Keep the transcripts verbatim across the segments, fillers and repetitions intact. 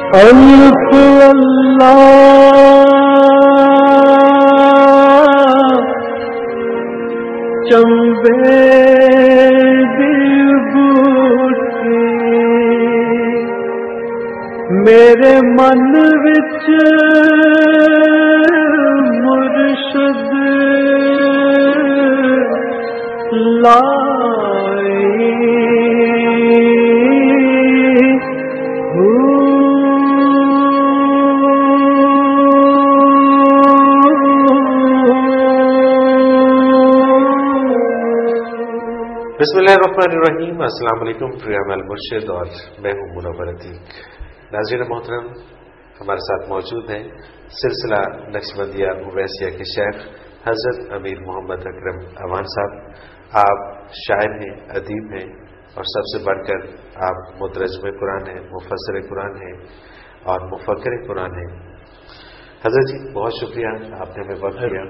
الف اللہ چمبے دل بوٹی میرے من وچ مرشد لائی بسم اللہ الرحمن الرحیم. السلام علیکم. پروگرام المرشد اور میں ہوں منور عتیق. ناظرین محترم، ہمارے ساتھ موجود ہیں سلسلہ نقشبندیہ اویسیہ کے شیخ حضرت امیر محمد اکرم اوان صاحب. آپ شاعر ہیں، ادیب ہیں، اور سب سے بڑھ کر آپ مترجم قرآن ہیں، مفسر قرآن ہیں اور مفکر قرآن ہیں. حضرت جی بہت شکریہ، آپ نے ہمیں وقت دیا.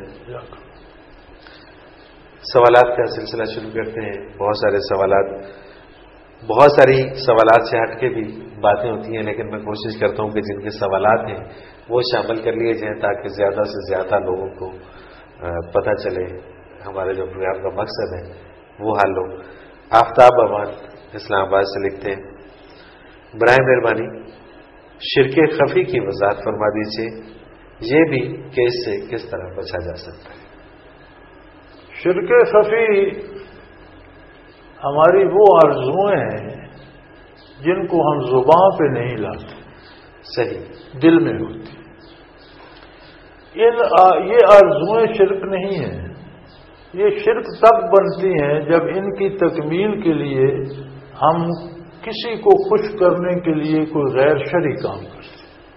سوالات کا سلسلہ شروع کرتے ہیں. بہت سارے سوالات بہت ساری سوالات سے ہٹ کے بھی باتیں ہوتی ہیں، لیکن میں کوشش کرتا ہوں کہ جن کے سوالات ہیں وہ شامل کر لیے جائیں تاکہ زیادہ سے زیادہ لوگوں کو پتہ چلے ہمارے جو پروگرام کا مقصد ہے وہ حل ہو. آفتاب اوان اسلام آباد سے لکھتے ہیں، برائے مہربانی شرک خفی کی وضاحت فرما دیجیے، یہ بھی کہ اس سے کس طرح بچا جا سکتا ہے. شرک خفی ہماری وہ آرزوئیں ہیں جن کو ہم زباں پہ نہیں لاتے، صحیح دل میں ہوتی. ان یہ آرزوئیں شرک نہیں ہیں. یہ شرک تب بنتی ہیں جب ان کی تکمیل کے لیے ہم کسی کو خوش کرنے کے لیے کوئی غیر شرعی کام کرتے.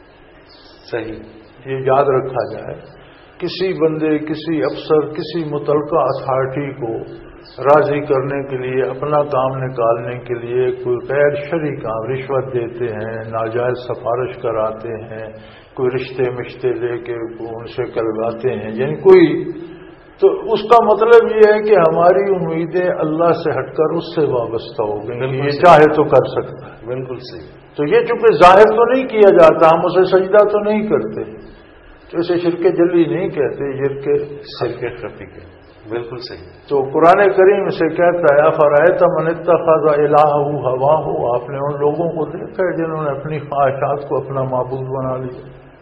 صحیح، یہ یاد رکھا جائے. کسی بندے، کسی افسر، کسی متعلقہ اتھارٹی کو راضی کرنے کے لیے، اپنا کام نکالنے کے لیے کوئی غیر شرعی کام، رشوت دیتے ہیں، ناجائز سفارش کراتے ہیں، کوئی رشتے مشتے لے کے ان سے کرواتے ہیں، یعنی کوئی، تو اس کا مطلب یہ ہے کہ ہماری امیدیں اللہ سے ہٹ کر اس سے وابستہ ہو گئی. یہ چاہے تو کر سکتا ہے. بالکل صحیح. تو یہ چونکہ ظاہر تو نہیں کیا جاتا، ہم اسے سجدہ تو نہیں کرتے، تو اسے شرک جلی نہیں کہتے، شرک شرک خفی کے. بالکل صحیح. تو قرآن کریم سے کہتا ہے افرأیت من اتخذ الہہ ہواہ، آپ نے ان لوگوں کو دیکھا ہے جنہوں نے اپنی خواہشات کو اپنا معبود بنا لیا.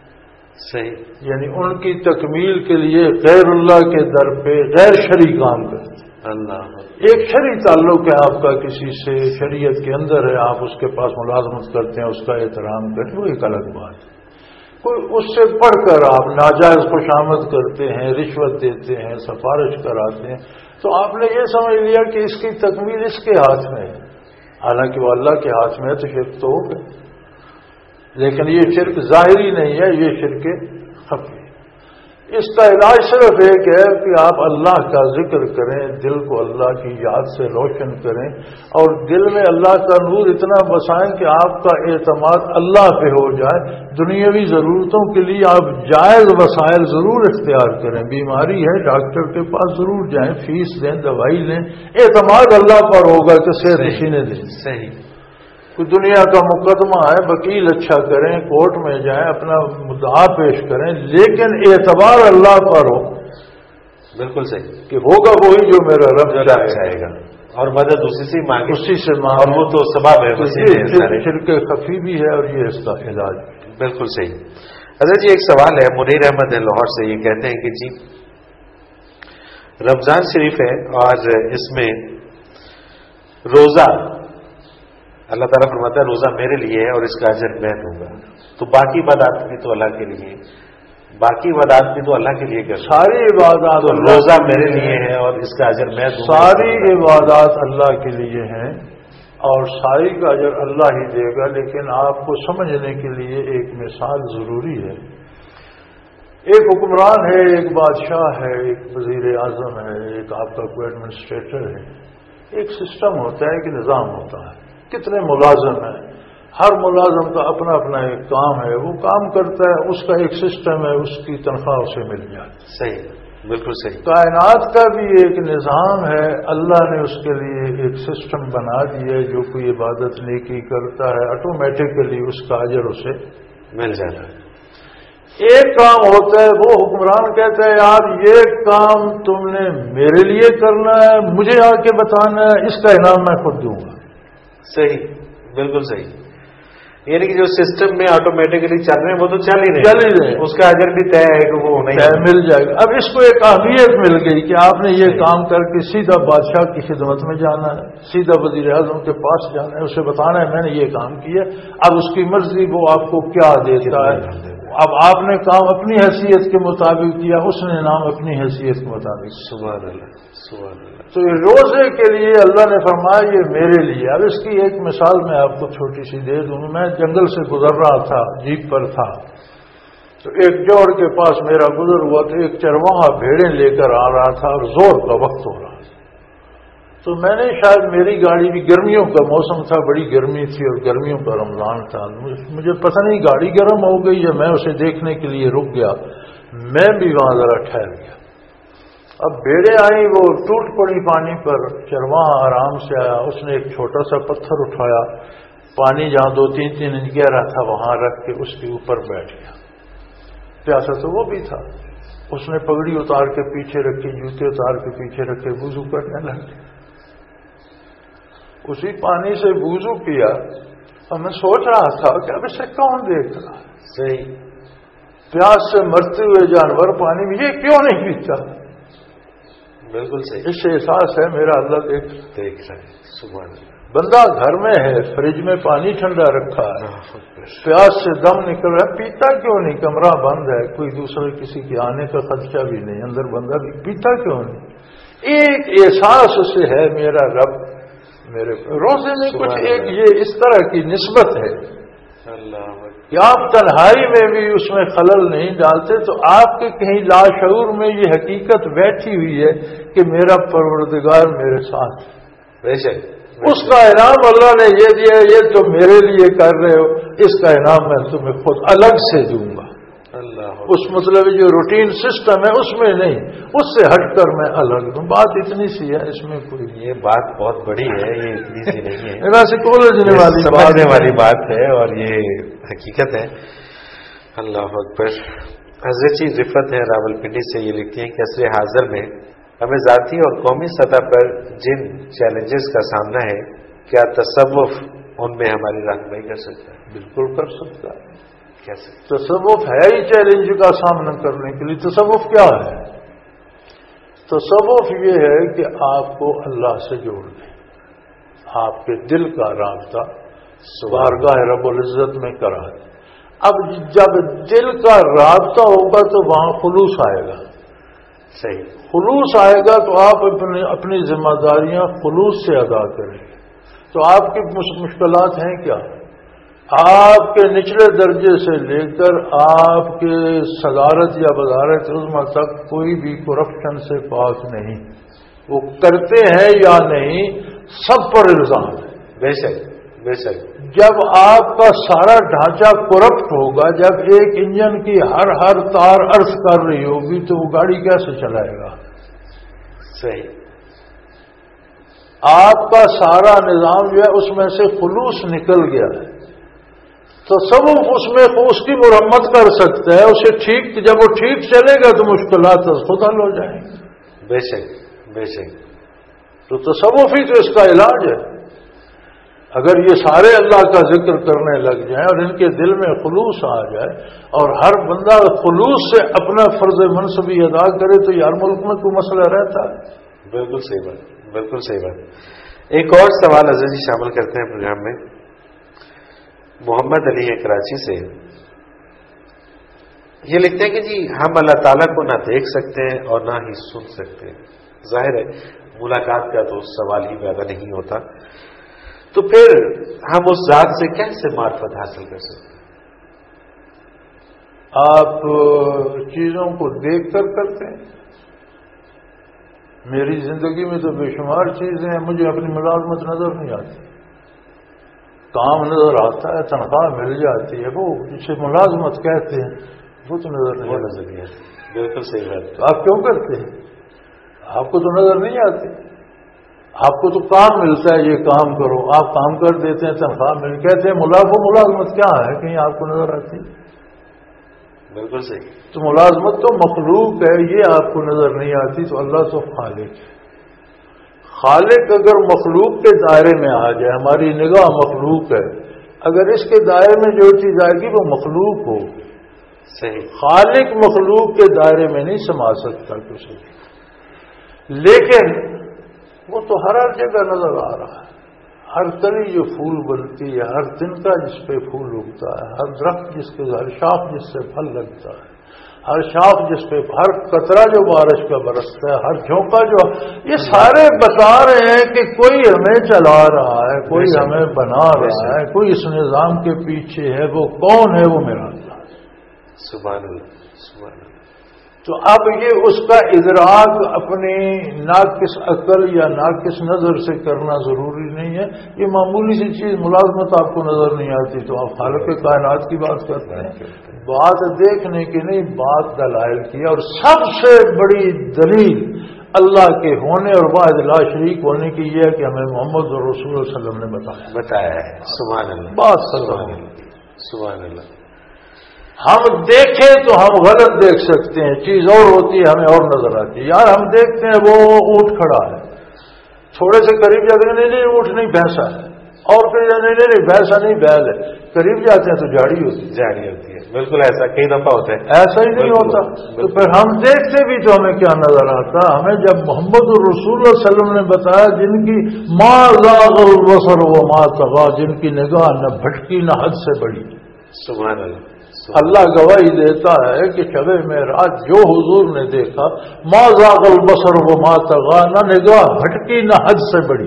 صحیح. یعنی ان کی تکمیل کے لیے غیر اللہ کے در پہ غیر شرعی کام کرتے. اللہ ایک شرعی تعلق ہے آپ کا کسی سے، شریعت کے اندر ہے، آپ اس کے پاس ملازمت کرتے ہیں، اس کا احترام کرتے ہیں، وہ ایک الگ بات ہے. کوئی اس سے پڑھ کر آپ ناجائز خوشامد کرتے ہیں، رشوت دیتے ہیں، سفارش کراتے ہیں، تو آپ نے یہ سمجھ لیا کہ اس کی تکمیل اس کے ہاتھ میں ہے. حالانکہ وہ اللہ کے ہاتھ میں ہے، تو شرک تو ہو گئے. لیکن یہ شرک ظاہری نہیں ہے، یہ شرک خفی. اس کا علاج صرف ایک ہے کہ آپ اللہ کا ذکر کریں، دل کو اللہ کی یاد سے روشن کریں، اور دل میں اللہ کا نور اتنا بسائیں کہ آپ کا اعتماد اللہ پہ ہو جائے. دنیاوی ضرورتوں کے لیے آپ جائز وسائل ضرور اختیار کریں. بیماری ہے، ڈاکٹر کے پاس ضرور جائیں، فیس دیں، دوائی لیں. اعتماد اللہ پر ہوگا کہ صحت اسی نے دیں. صحیح. کوئی دنیا کا مقدمہ ہے، وکیل اچھا کریں، کورٹ میں جائیں، اپنا مدعا پیش کریں، لیکن اعتبار اللہ پر ہو. بالکل صحیح. کہ ہوگا وہی جو میرا رب چاہے گا، اور مدد اسی سے مانگے، اسی سے مانگے، اور وہ تو سبب ہے. شرک خفی بھی ہے اور یہ اس کا علاج. بالکل صحیح. حضرت جی ایک سوال ہے، منیر احمد ہے لاہور سے. یہ کہتے ہیں کہ جی رمضان شریف ہے اور اس میں روزہ اللہ تعالیٰ فرماتا ہے روزہ میرے لیے ہے اور اس کا اجر میں دوں گا، تو باقی عبادات بھی تو اللہ کے لیے، باقی عبادات بھی تو اللہ کے لیے کرتا. ساری عبادات تو روزہ میرے لیے ہے اور اس کا اجر میں دوں گا. ساری عبادات اللہ کے لیے ہیں اور ساری کا اجر اللہ ہی دے گا. لیکن آپ کو سمجھنے کے لیے ایک مثال ضروری ہے. ایک حکمران ہے، ایک بادشاہ ہے، ایک وزیر اعظم ہے، ایک آپ کا کوئی ایڈمنسٹریٹر ہے. ایک سسٹم ہوتا ہے، ایک نظام ہوتا ہے. کتنے ملازم ہیں، ہر ملازم کا اپنا اپنا ایک کام ہے، وہ کام کرتا ہے، اس کا ایک سسٹم ہے، اس کی تنخواہ اسے مل جاتی. صحیح، بالکل صحیح. کائنات کا بھی ایک نظام ہے، اللہ نے اس کے لیے ایک سسٹم بنا دیا ہے. جو کوئی عبادت نیکی کرتا ہے آٹومیٹکلی اس کا اجر اسے مل جاتا ہے. ایک کام ہوتا ہے وہ حکمران کہتا ہے یار یہ کام تم نے میرے لیے کرنا ہے, مجھے آ کے بتانا ہے, اس کا انعام میں خود دوں گا. صحیح, بالکل صحیح. یعنی کہ جو سسٹم میں آٹومیٹکلی چل رہے ہیں وہ تو چل ہی رہے چل ہی رہے, اس کا اجر بھی طے ہے کہ وہ نہیں مل جائے گا. اب اس کو ایک اہمیت مل گئی کہ آپ نے یہ کام کر کے سیدھا بادشاہ کی خدمت میں جانا ہے, سیدھا وزیر اعظم کے پاس جانا ہے, اسے بتانا ہے میں نے یہ کام کیا. اب اس کی مرضی وہ آپ کو کیا دیتا ہے. اب آپ نے کام اپنی حیثیت کے مطابق کیا, اس نے نام اپنی حیثیت کے مطابق. سبحان اللہ, سبحان اللہ. تو یہ روزے کے لیے اللہ نے فرمایا یہ میرے لیے. اب اس کی ایک مثال میں آپ کو چھوٹی سی دے دوں. میں جنگل سے گزر رہا تھا, جیپ پر تھا, تو ایک جوڑ کے پاس میرا گزر ہوا تو ایک چرواہا بھیڑیں لے کر آ رہا تھا اور زور کا وقت ہو رہا تھا. تو میں نے شاید میری گاڑی بھی, گرمیوں کا موسم تھا, بڑی گرمی تھی اور گرمیوں کا رمضان تھا, مجھے پتہ نہیں گاڑی گرم ہو گئی یا میں اسے دیکھنے کے لیے رک گیا. میں بھی وہاں ذرا ٹھہر گیا. اب بھیڑیں آئیں, وہ ٹوٹ پڑی پانی پر. چرواہا آرام سے آیا, اس نے ایک چھوٹا سا پتھر اٹھایا, پانی جہاں دو تین تین انچ گہرا تھا وہاں رکھ کے اس کے اوپر بیٹھ گیا. پیاسا تو وہ بھی تھا. اس نے پگڑی اتار کے پیچھے رکھی, جوتے اتار کے پیچھے رکھے, وضو کرنے لگ گیا. اسی پانی سے وضو کیا اور میں سوچ رہا تھا کہ اب اسے کون دیکھ رہا ہے. صحیح. پیاس سے مرتے ہوئے جانور پانی میں یہ کیوں نہیں پیتا. بالکل صحیح. اس سے احساس ہے میرا اللہ دیکھ دیکھ رہا ہے. سبحان اللہ. بندہ گھر میں ہے, فریج میں پانی ٹھنڈا رکھا ہے, پیاس سے دم نکل رہا ہے, پیتا کیوں نہیں. کمرہ بند ہے, کوئی دوسرے کسی کے آنے کا خدشہ بھی نہیں, اندر بندہ بھی, پیتا کیوں نہیں. ایک احساس سے ہے میرا رب میرے. روزے میں کچھ ایک یہ اس طرح کی نسبت ہے کہ آپ تنہائی میں بھی اس میں خلل نہیں ڈالتے, تو آپ کے کہیں لاشعور میں یہ حقیقت بیٹھی ہوئی ہے کہ میرا پروردگار میرے ساتھ. بے شک. اس کا انعام اللہ نے یہ دیا, یہ تو میرے لیے کر رہے ہو, اس کا انعام میں تمہیں خود الگ سے دوں گا. اللہ. اس مطلب جو روٹین سسٹم ہے اس میں نہیں, اس سے ہٹ کر میں الگ دوں. بات اتنی سی ہے, اس میں کوئی یہ بات بہت بڑی ہے, یہ اتنی سی نہیں ہے. ویسے کالجنے والی سمجھنے والی بات ہے اور یہ حقیقت ہے. اللہ اکبر. حضرت جی رفت ہے راول پنڈی سے, یہ لکھتی ہیں کہ عصر حاضر میں ہمیں ذاتی اور قومی سطح پر جن چیلنجز کا سامنا ہے, کیا تصوف ان میں ہماری رہنمائی کر سکتا ہے؟ بالکل کر سکتا ہے. کیسے؟ تصوف ہے ہی چیلنج کا سامنا کرنے کے لیے. تصوف کیا ہے؟ تصوف یہ ہے کہ آپ کو اللہ سے جوڑ دیں, آپ کے دل کا رابطہ بارگاہ رب العزت میں کرا دیں. اب جب دل کا رابطہ ہوگا تو وہاں خلوص آئے گا. صحیح. خلوص آئے گا تو آپ اپنی اپنی ذمہ داریاں خلوص سے ادا کریں گے. تو آپ کی مشکلات ہیں کیا؟ آپ کے نچلے درجے سے لے کر آپ کے صدارت یا وزارت عظمیٰ تک کوئی بھی کرپشن سے پاک نہیں. وہ کرتے ہیں یا نہیں, سب پر الزام ہے. بے شک, بے شک. جب آپ کا سارا ڈھانچہ کرپٹ ہوگا, جب ایک انجن کی ہر ہر تار ارتھ کر رہی ہوگی تو وہ گاڑی کیسے چلائے گا. صحیح. آپ کا سارا نظام جو ہے اس میں سے خلوص نکل گیا ہے. تصوف اس میں اس کی مرمت کر سکتا ہے, اسے ٹھیک, جب وہ ٹھیک چلے گا تو مشکلات خود حل ہو جائیں گی. بے شک, بے شک. تو تصوف ہی تو اس کا علاج ہے. اگر یہ سارے اللہ کا ذکر کرنے لگ جائیں اور ان کے دل میں خلوص آ جائے اور ہر بندہ خلوص سے اپنا فرض منصبی ادا کرے تو یار ملک میں کوئی مسئلہ رہتا ہے. بالکل صحیح بات, بالکل صحیح بات. ایک اور سوال حضرت جی شامل کرتے ہیں پروگرام میں. محمد علی ہے کراچی سے, یہ لکھتے ہیں کہ جی ہم اللہ تعالیٰ کو نہ دیکھ سکتے ہیں اور نہ ہی سن سکتے ہیں. ظاہر ہے ملاقات کا تو سوال ہی پیدا نہیں ہوتا, تو پھر ہم اس ذات سے کیسے معرفت حاصل کر سکتے ہیں؟ آپ چیزوں کو دیکھ کر کرتے ہیں. میری زندگی میں تو بے شمار چیزیں ہیں, مجھے اپنی ملازمت نظر نہیں آتی. کام نظر آتا ہے, تنخواہ مل جاتی ہے, وہ جسے ملازمت کہتے ہیں وہ تو نظر نہیں نظر نہیں آتی. بالکل صحیح بات. تو آپ کیوں کرتے ہیں؟ آپ کو تو نظر نہیں آتی. آپ کو تو کام ملتا ہے، یہ کام کرو، آپ کام کر دیتے ہیں، تنخواہ مل، کہتے ہیں ملازم ملازمت کیا ہے، کہیں آپ کو نظر آتی ہے؟ بالکل صحیح. تو ملازمت تو مخلوق ہے، یہ آپ کو نظر نہیں آتی. تو اللہ تو خالق ہے. خالق اگر مخلوق کے دائرے میں آ جائے، ہماری نگاہ مخلوق ہے، اگر اس کے دائرے میں جو چیز آئے گی وہ مخلوق ہو. صحیح. خالق مخلوق کے دائرے میں نہیں سما سکتا کسی، لیکن وہ تو ہر ہر جگہ نظر آ رہا ہے. ہر کلی جو پھول بنتی ہے، ہر تنکا جس پہ پھول اگتا ہے، ہر درخت جس کے، ہر شاخ جس سے پھل لگتا ہے، ہر شاخ جس پہ، ہر قطرہ جو بارش کا برستا ہے، ہر جھونکا جو، یہ سارے بتا رہے ہیں کہ کوئی ہمیں چلا رہا ہے، کوئی ہمیں بنا رہا ہے، کوئی اس نظام کے پیچھے ہے. وہ کون ہے؟ وہ میرا اللہ. سبحان اللہ. سبحان اللہ. تو اب یہ اس کا ادراک اپنی ناقص عقل یا ناقص نظر سے کرنا ضروری نہیں ہے. یہ معمولی سی چیز ملازمت آپ کو نظر نہیں آتی تو آپ خالق کائنات کی بات کرتے ہیں. بات دیکھنے کی نہیں، بات دلائل کی. اور سب سے بڑی دلیل اللہ کے ہونے اور واحد لا شریک ہونے کی یہ ہے کہ ہمیں محمد رسول اللہ صلی اللہ علیہ وسلم نے بتایا بتایا ہے. سبحان اللہ. بات سبحان اللہ. سبحان اللہ. ہم دیکھیں تو ہم غلط دیکھ سکتے ہیں، چیز اور ہوتی ہے ہمیں اور نظر آتی ہے. یار ہم دیکھتے ہیں وہ اونٹ کھڑا ہے، تھوڑے سے قریب جاتے ہیں نہیں نہیں اونٹ نہیں بھینسا ہے، اور پھر نہیں نہیں بھینسا نہیں بیل ہے. قریب جاتے ہیں تو جاڑی ہوتی ہے. جاڑی ہوتی ہے. بالکل ایسا کئی دفعہ ہوتا ہے. ایسا ہی نہیں ہوتا. تو پھر ہم دیکھتے بھی تو ہمیں کیا نظر آتا؟ ہمیں جب محمد الرسول اللہ صلی اللہ علیہ وسلم نے بتایا جن کی ما زاغ البصر و ما طغى، جن کی نگاہ نہ بھٹکی نہ حد سے بڑی. سبحان اللہ. اللہ گواہی دیتا ہے کہ شب معراج جو حضور نے دیکھا، ما زاغ البصر و ما طغى، نہ نگاہ بھٹکی نہ حد سے بڑی.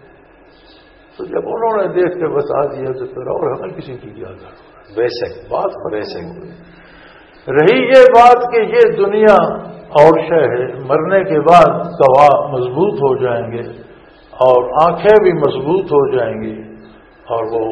تو جب انہوں نے دیکھ کے بتا دیا تو پھر اور ہمیں کسی کی کیا ضرورت؟ بے شک. بات بے شک. رہی یہ بات کہ یہ دنیا اور شے ہے، مرنے کے بعد گواہ مضبوط ہو جائیں گے اور آنکھیں بھی مضبوط ہو جائیں گی، اور وہ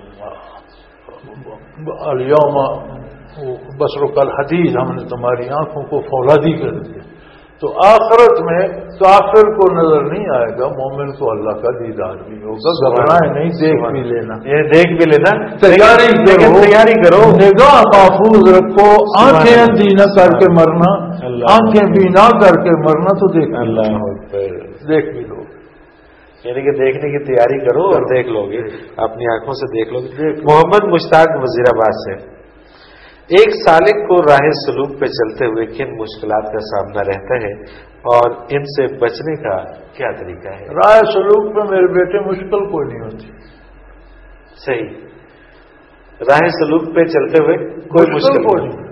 الیوم بصرک الحدید، ہم نے تمہاری آنکھوں کو فولادی کر دیا. تو آخرت میں کافر کو نظر نہیں آئے گا، مومن کو اللہ کا دیدار بھی ہوگا. گھبرائیں نہیں، دیکھ بھی لینا. یہ دیکھ بھی لینا، تیاری کرو، تیاری کرو، نگاہ محفوظ رکھو. آنکھیں اندھی نہ کر کے مرنا، آنکھیں بھی نہ کر کے مرنا. تو دیکھ اللہ دیکھ بھی لو، یعنی کہ دیکھنے کی تیاری کرو اور دیکھ لو گے، اپنی آنکھوں سے دیکھ لو گے. محمد مشتاق وزیر آباد سے، ایک سالک کو راہ سلوک پہ چلتے ہوئے کن مشکلات کا سامنا رہتا ہے اور ان سے بچنے کا کیا طریقہ ہے؟ راہ سلوک پہ میرے بیٹے مشکل کوئی نہیں ہوتی. صحیح. راہ سلوک پہ چلتے ہوئے کوئی مشکل کوئی نہیں.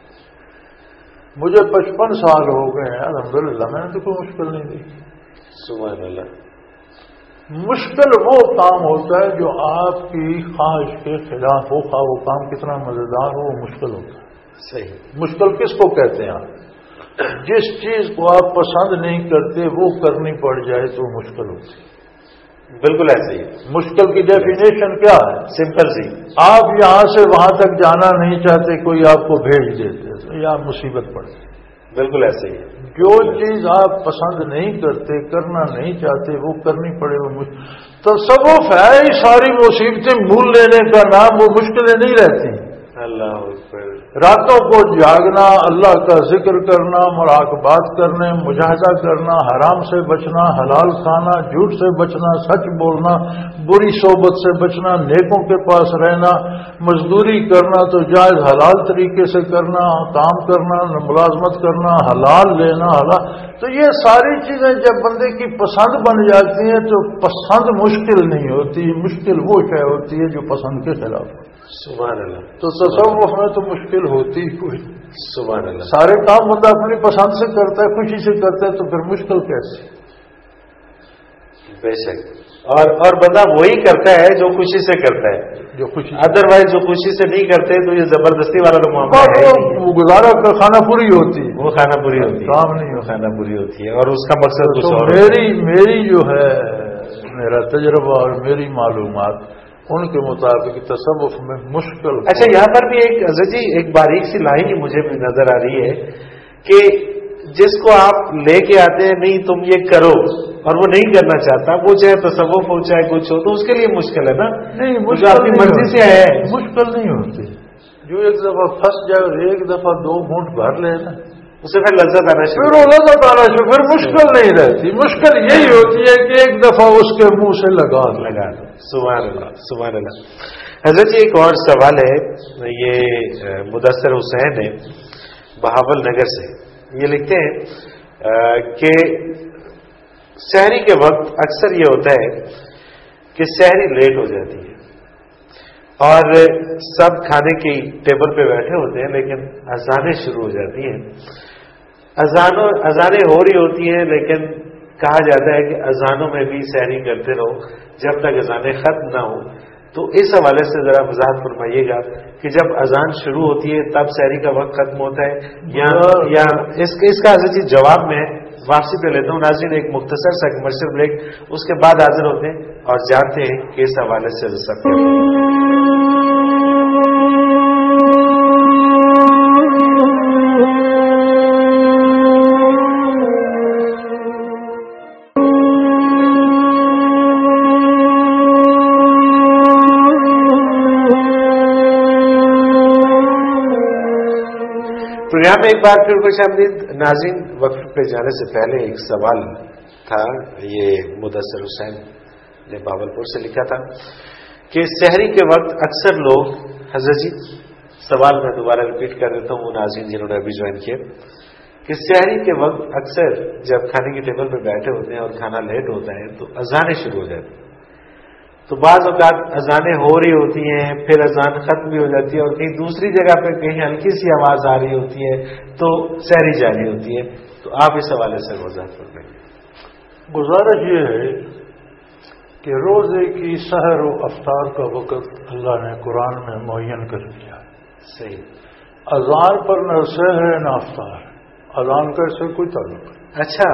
مجھے پچپن سال ہو گئے ہیں الحمدللہ، میں نے تو کوئی مشکل نہیں دیکھی. سبحان اللہ. مشکل وہ کام ہوتا ہے جو آپ کی خواہش کے خلاف ہو، خواہ وہ کام کتنا مزیدار ہو، وہ مشکل ہوتا ہے. صحیح. مشکل کس کو کہتے ہیں آپ؟ جس چیز کو آپ پسند نہیں کرتے وہ کرنی پڑ جائے تو مشکل ہوتی ہے. بالکل ایسے ہی. مشکل کی ڈیفینیشن کیا ہے؟ سمپل سی. آپ یہاں سے وہاں تک جانا نہیں چاہتے، کوئی آپ کو بھیج دیتے تو یا مصیبت پڑتی. بالکل ایسے ہی. جو چیز آپ پسند نہیں کرتے، کرنا نہیں چاہتے، وہ کرنی پڑے. وہ تصوف ہے، یہ ساری مصیبتیں بھول لینے کا نام، وہ مشکلیں نہیں رہتی. اللہ اکبر. راتوں کو جاگنا، اللہ کا ذکر کرنا، مراقبات کرنے، مجاہدہ کرنا، حرام سے بچنا، حلال کھانا، جھوٹ سے بچنا، سچ بولنا، بری صحبت سے بچنا، نیکوں کے پاس رہنا، مزدوری کرنا تو جائز حلال طریقے سے کرنا، کام کرنا، ملازمت کرنا، حلال لینا، حلال. تو یہ ساری چیزیں جب بندے کی پسند بن جاتی ہیں تو پسند مشکل نہیں ہوتی. مشکل وہ شے ہوتی ہے جو پسند کے خلاف ہے. سبحان اللہ. تو تصوف میں تو مشکل ہوتی کوئی. سبحان اللہ. سارے کام بندہ اپنی پسند سے کرتا ہے، خوشی سے کرتا ہے، تو پھر مشکل کیسے؟ بے شک. اور اور بندہ وہی کرتا ہے جو خوشی سے کرتا ہے، جو خوشی. ادر وائز جو خوشی سے نہیں کرتے تو یہ زبردستی والا تو معاملہ ہے. وہ گزارا کا کھانا پوری ہوتی ہے، وہ کھانا پوری ہوتی ہے، کام نہیں ہوتا. کھانا پوری ہوتی ہے اور اس کا مقصد کچھ تو اور. میری میری جو ہے میرا تجربہ اور میری معلومات ان کے مطابق تصوف میں مشکل. اچھا، یہاں پر بھی ایک حضرت جی ایک باریک سی لائن مجھے بھی نظر آ رہی ہے کہ جس کو آپ لے کے آتے ہیں نہیں تم یہ کرو اور وہ نہیں کرنا چاہتا، وہ چاہے تصوف ہو چاہے کچھ ہو، تو اس کے لیے مشکل ہے نا. نہیں مجھے اپنی مرضی سے ہے. مشکل نہیں ہوتی. جو ایک دفعہ پھنس جائے اور ایک دفعہ دو گھونٹ بھر لے نا، اسے پھر لذت آنا شروع، پھر وہ لذت آنا شروع، پھر مشکل نہیں رہتی. مشکل یہی ہوتی ہے کہ ایک دفعہ اس کے منہ سے لگا لگا دو. سبحان اللہ سبحان اللہ. حضرت جی ایک اور سوال ہے، یہ مدثر حسین ہے بہاول نگر سے. یہ لکھتے ہیں کہ سحری کے وقت اکثر یہ ہوتا ہے کہ سحری لیٹ ہو جاتی ہے اور سب کھانے کی ٹیبل پہ بیٹھے ہوتے ہیں لیکن اذانیں شروع ہو جاتی ہیں. اذانوں اذانیں ہو رہی ہوتی ہیں لیکن کہا جاتا ہے کہ اذانوں میں بھی سحری کرتے رہو جب تک اذانیں ختم نہ ہو. تو اس حوالے سے ذرا وضاحت فرمائیے گا کہ جب اذان شروع ہوتی ہے تب سحری کا وقت ختم ہوتا ہے یا یا اس اس کا حضرت جی جواب میں واپسی پہ لیتا ہوں. ناظرین ایک مختصر سا کمرشل بریک، اس کے بعد حاضر ہوتے ہیں اور جانتے ہیں کہ اس حوالے سے سب کہتے ہیں. میں ایک بار پھر خوش آمدید. ناظرین وقف پہ جانے سے پہلے ایک سوال تھا، یہ مدثر حسین نے بہاولپور سے لکھا تھا کہ سحری کے وقت اکثر لوگ، حضرت جی سوال میں دوبارہ ریپیٹ کر دیتا ہوں ناظرین جنہوں نے ابھی جوائن کیا، کہ سحری کے وقت اکثر جب کھانے کی ٹیبل پہ بیٹھے ہوتے ہیں اور کھانا لیٹ ہوتا ہے تو اذانیں شروع ہو جاتی ہیں. تو بعض اوقات اذانیں ہو رہی ہوتی ہیں پھر اذان ختم بھی ہو جاتی ہے اور کہیں دوسری جگہ پہ کہیں ہلکی سی آواز آ رہی ہوتی ہے تو سحری جاری ہوتی ہے. تو آپ اس حوالے سے وضاحت کریں. گزارش یہ ہے کہ روزے کی سحر و افطار کا وقت اللہ نے قرآن میں معین کر دیا. صحیح. اذان پر نہ سحر ہے نہ افطار. اذان کا اس سے کوئی تعلق نہیں. اچھا.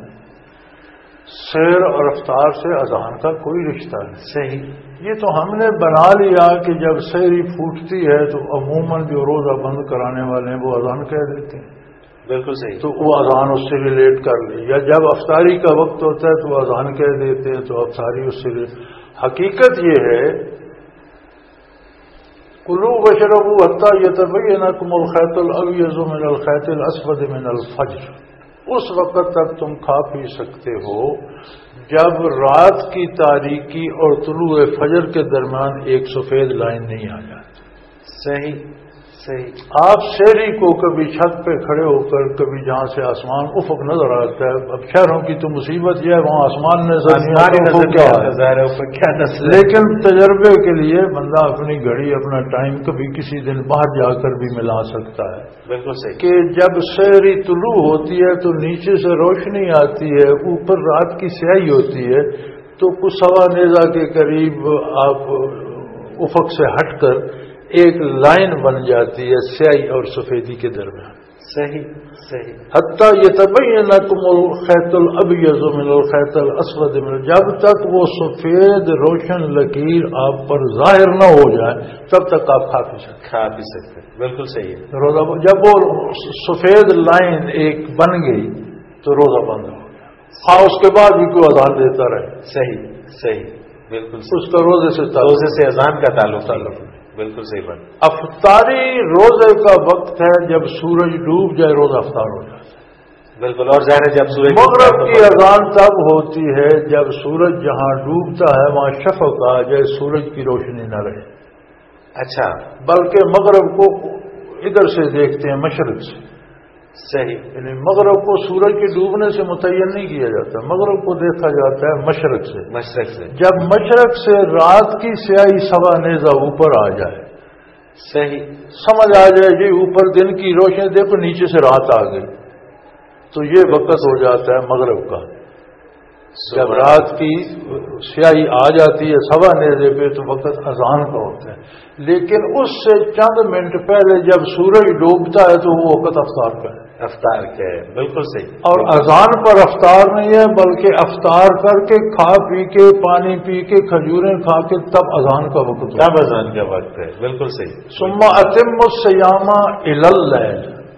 سحر اور افطار سے اذان کا کوئی رشتہ نہیں. صحیح. یہ تو ہم نے بنا لیا کہ جب سحری پھوٹتی ہے تو عموماً جو روزہ بند کرانے والے ہیں وہ اذان کہہ دیتے ہیں. بالکل صحیح. تو وہ اذان اس سے ریلیٹ کر لی، یا جب افطاری کا وقت ہوتا ہے تو وہ اذان کہہ دیتے ہیں تو افطاری اس سے ریلیٹ. حقیقت یہ ہے کلوا واشربوا حتی یتبین لکم الخیط الابیض من الخیط الاسود من الفجر. اس وقت تک تم کھا پی سکتے ہو جب رات کی تاریکی اور طلوع فجر کے درمیان ایک سفید لائن نہیں آ جاتی. صحیح صحیح. آپ سحری کو کبھی چھت پہ کھڑے ہو کر کبھی جہاں سے آسمان افق نظر آتا ہے، اب شہروں کی تو مصیبت یہ ہے وہاں آسمان نظر نہیں آتا، لیکن تجربے کے لیے بندہ اپنی گھڑی اپنا ٹائم کبھی کسی دن باہر جا کر بھی ملا سکتا ہے. بالکل صحیح. کہ جب سحری طلوع ہوتی ہے تو نیچے سے روشنی آتی ہے، اوپر رات کی سیاہی ہوتی ہے، تو کچھ سوا نیزہ کے قریب آپ افق سے ہٹ کر ایک لائن بن جاتی ہے سیاہی اور سفیدی کے درمیان. صحیح صحیح. حتیٰ یتبین لکم الخیط الابیض من الخیط الاسود من، جب تک وہ سفید روشن لکیر آپ پر ظاہر نہ ہو جائے تب تک آپ کھا پی سکتے کھا پی سکتے. بالکل صحیح ہے. روزہ جب وہ سفید لائن ایک بن گئی تو روزہ بند ہو گیا. ہاں اس کے بعد بھی کوئی اذان دیتا رہے. صحیح صحیح. بالکل. اس کا روزے سے روزے سے اذان کا تعلق تعلق بالکل صحیح بات. افطاری روزے کا وقت ہے جب سورج ڈوب جائے روزہ افطار ہو جائے. بالکل. اور ظاہر ہے جب سورج مغرب کی اذان تب ہوتی ہے جب سورج جہاں ڈوبتا ہے وہاں شفق آ جائے، سورج کی روشنی نہ رہے. اچھا. بلکہ مغرب کو ادھر سے دیکھتے ہیں مشرق سے. صحیح. یعنی مغرب کو سورج کے ڈوبنے سے متعین نہیں کیا جاتا، مغرب کو دیکھا جاتا ہے مشرق سے. مشرق سے. جب مشرق سے رات کی سیاہی سوا نیزہ اوپر آ جائے. صحیح. سمجھ آ جائے جی اوپر دن کی روشنی دیکھو نیچے سے رات آ گئی، تو یہ وقت ہو جاتا ہے مغرب کا. جب رات کی سیاہی آ جاتی ہے سوا نیزے پہ تو وقت اذان کا ہوتا ہے. لیکن اس سے چند منٹ پہلے جب سورج ڈوبتا ہے تو وہ وقت افطار کا ہے. افطار کا ہے. بالکل صحیح. اور اذان پر افطار نہیں ہے بلکہ افطار کر کے کھا پی کے پانی پی کے کھجوریں کھا کے تب اذان کا وقت ہے. تب اذان کا وقت ہے. بالکل صحیح. ثم اتم الصیام الی اللیل.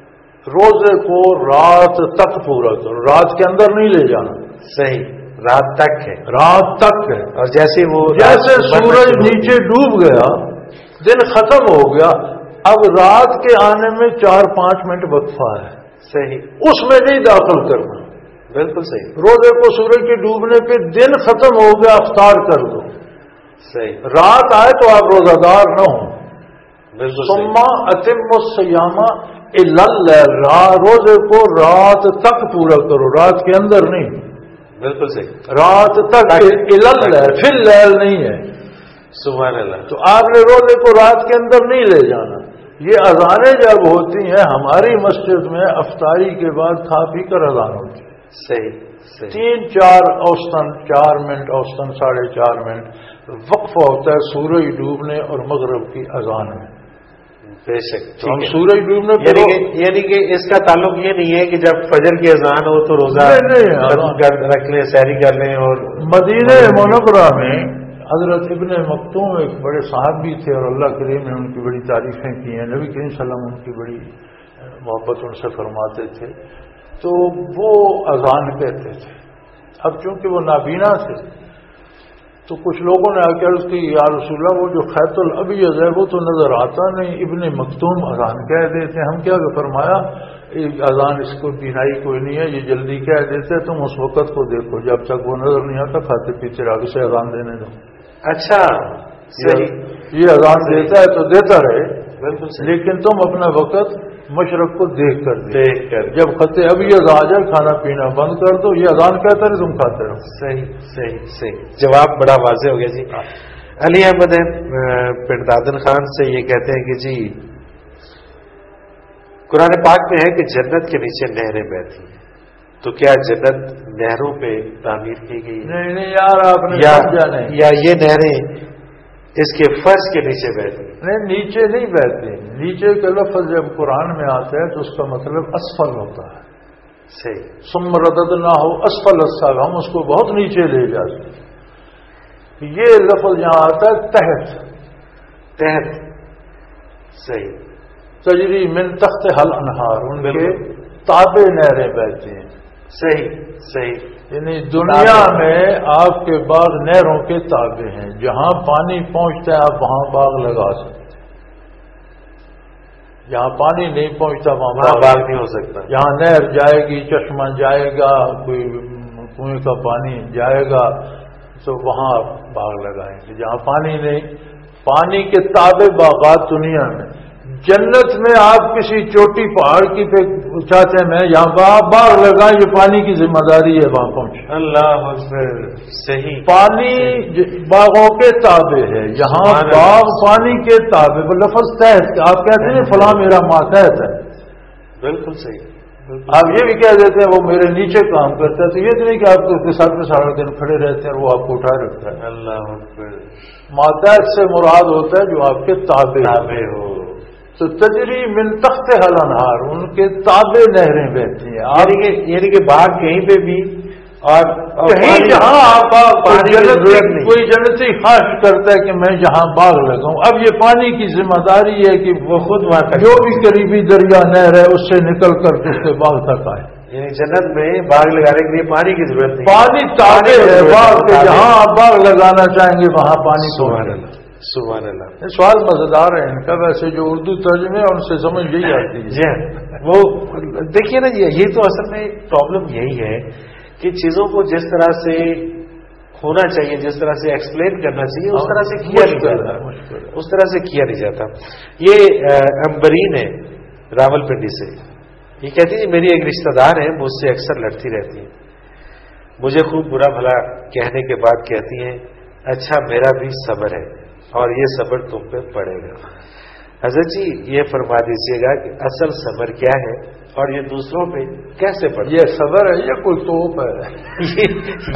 روزے کو رات تک پورا کرو، رات کے اندر نہیں لے جانا. صحیح، رات تک ہے، رات تک ہے. اور جیسے وہ جیسے سورج نیچے ڈوب گیا، دن ختم ہو گیا، اب رات کے آنے میں چار پانچ منٹ وقفہ ہے. صحیح، اس میں نہیں داخل کرنا. بالکل صحیح. روزے کو سورج کے ڈوبنے پہ دن ختم ہو گیا، افطار کر دو. صحیح، رات آئے تو آپ روزہ دار نہ ہوں. بالکل. ثم اتم الصیام الی اللیل، روزے کو رات تک پورا کرو، رات کے اندر نہیں. بالکل صحیح، رات تک الی اللیل، پھر لیل نہیں ہے. سبحان اللہ. تو آپ نے روزے کو رات کے اندر نہیں لے جانا. یہ اذانیں جب ہوتی ہیں ہماری مسجد میں، افطاری کے بعد کھا پی کر اذان ہوتی ہے. صحیح صحیح. تین چار اوسطن چار منٹ اوسطن ساڑھے چار منٹ وقفہ ہوتا ہے سورج ڈوبنے اور مغرب کی اذان میں. بے شک. تو ہم سورج ڈوبنے یعنی کہ یعنی کہ اس کا تعلق یہ نہیں ہے کہ جب فجر کی اذان ہو تو روزہ رکھ لیں، سحری کر لیں. اور مدینہ منورہ میں حضرت ابن مکتوم ایک بڑے صحابی تھے اور اللہ کریم نے ان کی بڑی تعریفیں کی ہیں. نبی کریم صلی اللہ علیہ وسلم ان کی بڑی محبت ان سے فرماتے تھے. تو وہ اذان کہتے تھے. اب چونکہ وہ نابینا تھے تو کچھ لوگوں نے آ کے عرض کی، یا رسول اللہ وہ جو خیط الابیض ہے وہ تو نظر آتا نہیں، ابن مکتوم اذان کہہ دیتے ہیں. ہم کیا کہ فرمایا اذان اس کو بینائی کوئی نہیں ہے، یہ جلدی کہہ دیتے، تم اس وقت کو دیکھو جب تک وہ نظر نہیں آتا کھاتے پیتے آگے سے اذان دینے دو. اچھا صحیح. یہ اذان دیتا ہے تو دیتا رہے، بالکل صحیح. لیکن تم اپنا وقت مشرق کو دیکھ کر دیکھ کر جب خطے ابھی آ جائے کھانا پینا بند کر دو. یہ اذان کہتا ہے تم کھاتے رہو. صحیح صحیح صحیح. جواب بڑا واضح ہو گیا جی. علی احمد پنڈ دادن خان سے یہ کہتے ہیں کہ جی قرآن پاک میں ہے کہ جنت کے نیچے نہریں بہتی ہیں، تو کیا جنت نہروں پہ تعمیر کی گئی؟ نہیں نہیں یار آپ نے یا, یا یہ نہریں اس کے فرش کے نیچے بہتی؟ نہیں، نیچے نہیں بہتی. نیچے کا لفظ جب قرآن میں آتا ہے تو اس کا مطلب اسفل ہوتا ہے. صحیح. ثم رددناہ اسفل السافلین، ہم اس کو بہت نیچے لے جاتے ہیں. یہ لفظ یہاں آتا ہے تحت. تحت. صحیح. تجری من تحت حل انہار، ان کے تابع نہریں بہتی ہیں. صحیح صحیح. یعنی دنیا میں آپ کے باغ نہروں کے تابع ہیں، جہاں پانی پہنچتا ہے آپ وہاں باغ لگا سکتے ہیں. جہاں پانی نہیں پہنچتا وہاں باغ نہیں ہو سکتا. جہاں نہر جائے گی، چشمہ جائے گا، کوئی کنویں کا پانی جائے گا تو وہاں باغ لگائیں گے. جہاں پانی نہیں، پانی کے تابع باغات دنیا میں. جنت میں آپ کسی چوٹی پہاڑ کی پہ چاہتے ہیں میں یہاں باغ لگائیں، یہ پانی کی ذمہ داری ہے وہاں پہنچے. اللہ اکبر. صحیح. پانی باغوں کے تابع ہے، یہاں باغ پانی کے تابع. لفظ تحت آپ کہتے ہیں فلاں میرا ماتحت ہے. بالکل صحیح. آپ یہ بھی کہہ دیتے ہیں وہ میرے نیچے کام کرتا ہے، تو یہ نہیں کہ آپ کے ساتھ میں سارا دن کھڑے رہتے ہیں اور وہ آپ کو اٹھائے رکھتا ہے. اللہ اکبر. ماتحت سے مراد ہوتا ہے جو آپ کے تابع ہو. تو تجری من تحت حل انہار، ان کے تابع نہریں بہتی ہیں. یعنی کہ باغ کہیں پہ بھی اور کہیں جہاں آپ کوئی جنتی خواہش کرتا ہے کہ میں جہاں باغ لگاؤں. اب یہ پانی کی ذمہ داری ہے کہ وہ خود وہاں جو بھی قریبی دریا نہر ہے اس سے نکل کر اس کے باغ تک آئے. یعنی جنت میں باغ لگانے کے لیے پانی کی ضرورت نہیں، پانی تابع ہے باغ کے، جہاں آپ باغ لگانا چاہیں گے وہاں پانی. سبحان اللہ سبحان اللہ. سوال مزیدار ہے ان کا، ویسے جو اردو ترجمے ان سے سمجھ یہی آتی ہے. جی وہ دیکھیے نا، یہ تو اصل میں پرابلم یہی ہے کہ چیزوں کو جس طرح سے ہونا چاہیے، جس طرح سے ایکسپلین کرنا چاہیے اس طرح سے کیا نہیں جاتا. اس طرح سے کیا نہیں جاتا. یہ امبرین ہے راول پنڈی سے، یہ کہتی ہے میری ایک رشتہ دار ہے، مجھ سے اکثر لڑتی رہتی ہے، مجھے خوب برا بھلا کہنے کے بعد کہتی ہیں اچھا میرا بھی صبر ہے اور یہ صبر تم پہ پڑے گا. حضرت جی یہ فرما دیجیے گا کہ اصل صبر کیا ہے اور یہ دوسروں پہ کیسے پڑے؟ یہ صبر ہے یا کوئی توپ ہے؟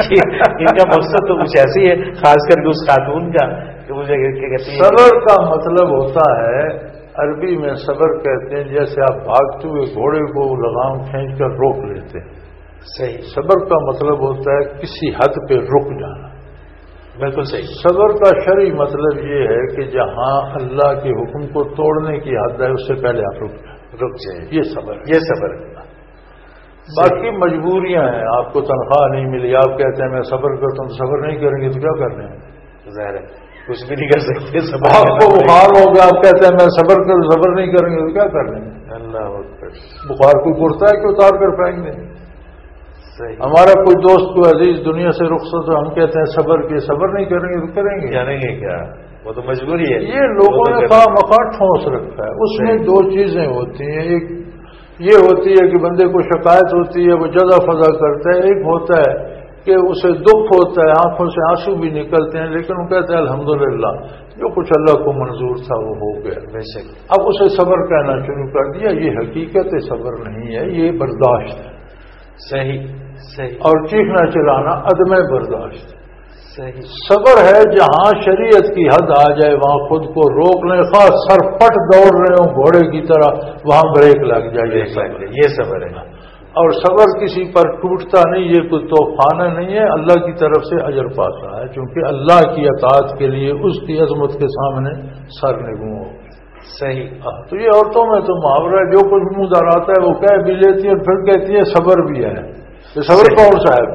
ان کا مقصد تو کچھ ایسی ہے، خاص کر کے اس خاتون کا کہ مجھے کہتی ہے. صبر کا مطلب ہوتا ہے، عربی میں صبر کہتے ہیں جیسے آپ بھاگتے ہوئے گھوڑے کو لگام کھینچ کر روک لیتے ہیں. صحیح. صبر کا مطلب ہوتا ہے کسی حد پہ رک جانا. بالکل صحیح. صبر کا شرعی مطلب یہ ہے کہ جہاں اللہ کے حکم کو توڑنے کی حد ہے اس سے پہلے آپ رک جائیں. رک جائیں، یہ صبر ہے، یہ صبر ہے۔ باقی مجبوریاں ہیں، آپ کو تنخواہ نہیں ملی، آپ کہتے ہیں میں صبر کرتا ہوں، صبر نہیں کریں گے تو کیا کر رہے ہیں؟ ظاہر ہے کچھ بھی نہیں کر سکتے، صبر آپ کو بخار ہوگا، آپ کہتے ہیں میں صبر کر صبر نہیں کریں گے تو کیا کر رہے ہیں؟ اللہ اکبر، بخار کو کرتا ہے کہ اتار کر پھینک دیں؟ صحیح۔ ہمارا کوئی دوست کوئی عزیز دنیا سے رخصت ہو، ہم کہتے ہیں صبر کے صبر نہیں کریں گے تو کریں گے؟ جانیں گے کیا، وہ تو مجبوری ہے۔ یہ لوگوں نے خواہ مخواہ ٹھونس رکھا ہے، اس میں دو چیزیں ہوتی ہیں، ایک یہ ہوتی ہے کہ بندے کو شکایت ہوتی ہے، وہ جزا فضا کرتا ہے، ایک ہوتا ہے کہ اسے دکھ ہوتا ہے، آنکھوں سے آنسو بھی نکلتے ہیں، لیکن وہ کہتے ہیں الحمدللہ جو کچھ اللہ کو منظور تھا وہ ہو گیا۔ بے شک۔ اب اسے صبر کہنا شروع کر دیا، یہ حقیقت صبر نہیں ہے، یہ برداشت ہے، صحیح صحیح اور چیخنا چلانا عدم برداشت ہے۔ صحیح۔ صبر ہے جہاں شریعت کی حد آ جائے وہاں خود کو روک لیں، خاص سرپٹ دوڑ رہے ہوں گھوڑے کی طرح، وہاں بریک لگ جائے، یہ صبر ہے۔ اور صبر کسی پر ٹوٹتا نہیں، یہ کوئی توفانہ نہیں ہے، اللہ کی طرف سے اجر پاتا ہے، چونکہ اللہ کی اطاعت کے لیے اس کی عظمت کے سامنے سر نگوں ہو۔ صحیح۔ تو یہ عورتوں میں تو محاورہ ہے، جو کچھ منہ در آتا ہے وہ کہہ بھی لیتی ہے اور پھر کہتی ہے صبر بھی ہے۔ یہ صبر کون سا ہے؟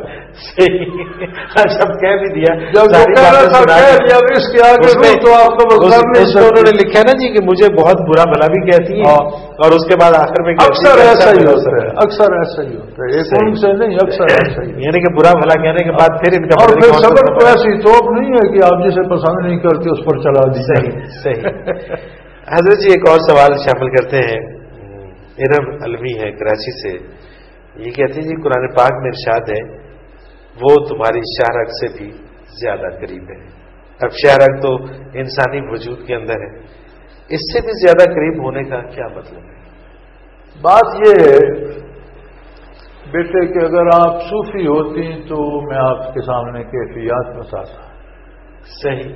جب کہہ بھی دیا، جب وہ کہہ رہا تھا کہہ دیا، اس کے آگے تو آپ کو انہوں نے لکھا نا جی کہ مجھے بہت برا بھلا بھی کہتی ہے، اور اس کے بعد آخر میں اکثر ایسا ہی ہوتا ہے، اکثر ایسا ہی ہوتا ہے، ایک ان سے نہیں، اکثر ایسا ہی، یعنی کہ برا بھلا کہنے کے بعد پھر ان کا اور پھر صبر کو ایسی توپ نہیں ہے کہ آپ جسے پسند نہیں کرتے اس پر چلا دیجیے۔ صحیح صحیح۔ حضرت جی ایک اور سوال شامل کرتے ہیں، ارم علوی ہے کراچی سے، یہ کہتے ہیں جی قرآن پاک میں ارشاد ہے وہ تمہاری شاہ رگ سے بھی زیادہ قریب ہے۔ اب شاہ رگ تو انسانی وجود کے اندر ہے، اس سے بھی زیادہ قریب ہونے کا کیا مطلب ہے؟ بات یہ ہے بیٹے کہ اگر آپ صوفی ہوتی تو میں آپ کے سامنے کیفیات بتاتا۔ صحیح۔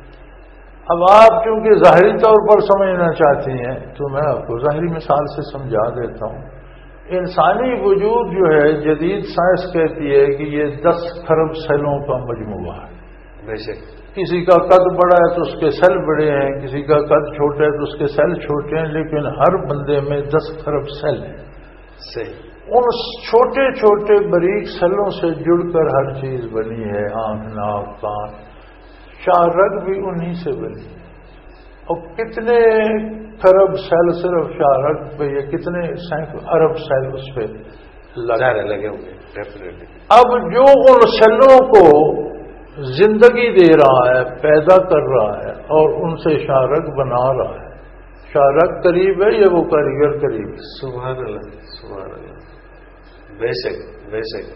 اب آپ چونکہ ظاہری طور پر سمجھنا چاہتی ہیں تو میں آپ کو ظاہری مثال سے سمجھا دیتا ہوں۔ انسانی وجود جو ہے جدید سائنس کہتی ہے کہ یہ دس خرب سیلوں کا مجموعہ ہے۔ بے شک۔ کسی کا قد بڑا ہے تو اس کے سیل بڑے ہیں، کسی کا قد چھوٹا ہے تو اس کے سیل چھوٹے ہیں، لیکن ہر بندے میں دس خرب سیل ہیں۔ صحیح۔ ان چھوٹے چھوٹے باریک سیلوں سے جڑ کر ہر چیز بنی ہے، آنکھ، ناک، کان، شاہ رگ بھی انہی سے بنی ہے۔ اور کتنے خرب سیل صرف شاہ رگ پہ، یا کتنے سینکڑوں ارب سیل اس پہ لگے ہوں گے۔ اب جو ان سیلوں کو زندگی دے رہا ہے، پیدا کر رہا ہے، اور ان سے شاہ رگ بنا رہا ہے، شاہ رگ قریب ہے یا وہ کاریگر قریب ہے؟ سبحان اللہ سبحان اللہ۔ بے شک بے شک۔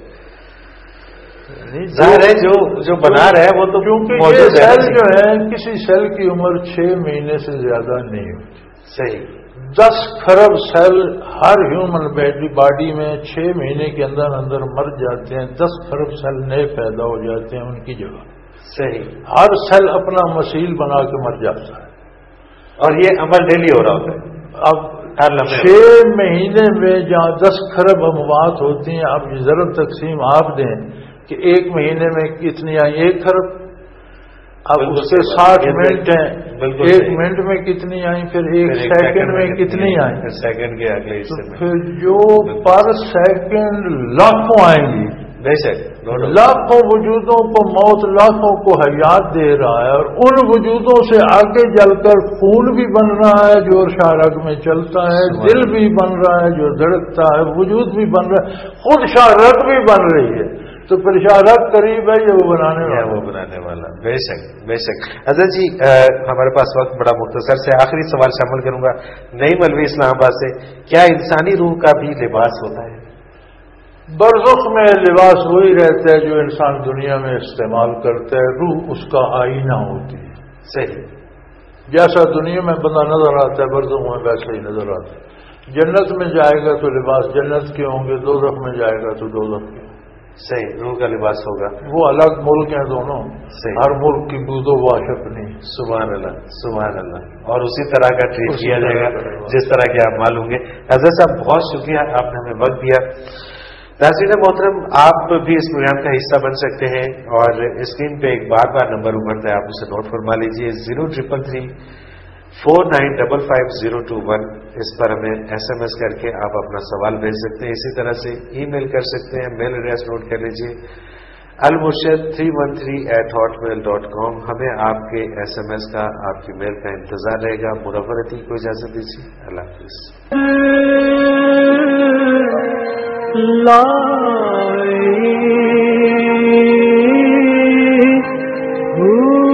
ظاہر ہے جو جو بنا رہا ہے وہ تو کیونکہ یہ سیل جو ہے کسی سیل کی عمر چھ مہینے سے زیادہ نہیں ہوتی۔ صحیح۔ دس خرب سیل ہر ہیومن باڈی میں چھ مہینے کے اندر اندر مر جاتے ہیں، دس خرب سیل نئے پیدا ہو جاتے ہیں ان کی جگہ۔ صحیح۔ ہر سیل اپنا مسیل بنا کے مر جاتا ہے، اور یہ عمل ڈیلی ہو رہا ہوتا ہے۔ اب چھ مہینے میں جہاں دس خرب اموات ہوتی ہیں، اب یہ ضرب تقسیم آپ دیں کہ ایک مہینے میں کتنی آئی؟ ایک خرب۔ اب اس کے ساٹھ منٹ ہیں، ایک منٹ میں کتنی آئیں، پھر ایک سیکنڈ میں کتنی آئیں، سیکنڈ کے اگلے تو پھر جو پر سیکنڈ لاکھوں آئیں گی، بے شک لاکھوں وجودوں کو موت، لاکھوں کو حیات دے رہا ہے، اور ان وجودوں سے آگے چل کر خون بھی بن رہا ہے جو شاہ رگ میں چلتا ہے، دل بھی بن رہا ہے جو دھڑکتا ہے، وجود بھی بن رہا ہے، خود شاہ رگ بھی بن رہی ہے، تو پھر شاہ رگ قریب ہے یا وہ بنانے والا؟ وہ بنانے والا۔ بے شک بے شک۔ حضرت جی ہمارے پاس وقت بڑا مختصر سے، آخری سوال شامل کروں گا نعیم علوی اسلام آباد سے، کیا انسانی روح کا بھی لباس ہوتا ہے؟ برزخ میں لباس وہی رہتا ہے جو انسان دنیا میں استعمال کرتا ہے، روح اس کا آئینہ ہوتی ہے۔ صحیح۔ جیسا دنیا میں بندہ نظر آتا ہے برزخ میں ویسا ہی نظر آتا ہے۔ جنت میں جائے گا تو لباس جنت کے ہوں گے، دوزخ میں جائے گا تو دوزخ کے۔ صحیح، روح کا لباس ہوگا۔ وہ الگ ملک ہیں دونوں، ہر ملک کی بود و واش اپنی۔ سبحان اللہ سبحان اللہ۔ اور اسی طرح کا ٹریٹ کیا جائے گا جس طرح کے آپ معلوم گے۔ حضرت صاحب بہت شکریہ، آپ نے ہمیں وقت دیا۔ ناظرین محترم، آپ بھی اس پروگرام کا حصہ بن سکتے ہیں، اور اسکرین پہ ایک بار بار نمبر ابھرتا ہے، آپ اسے نوٹ فرما لیجیے، zero triple three four nine double five zero two one इस पर हमें एसएमएस करके आप अपना सवाल भेज सकते हैं। इसी तरह से ईमेल कर सकते हैं। मेल एड्रेस नोट कर लीजिए, Almurshad three one three eight hotmail dot com. हमें आपके एसएमएस का, आपकी मेल का इंतजार रहेगा। मुनव्वरती को इजाजत दीजिए। अल्लाह हाफिज।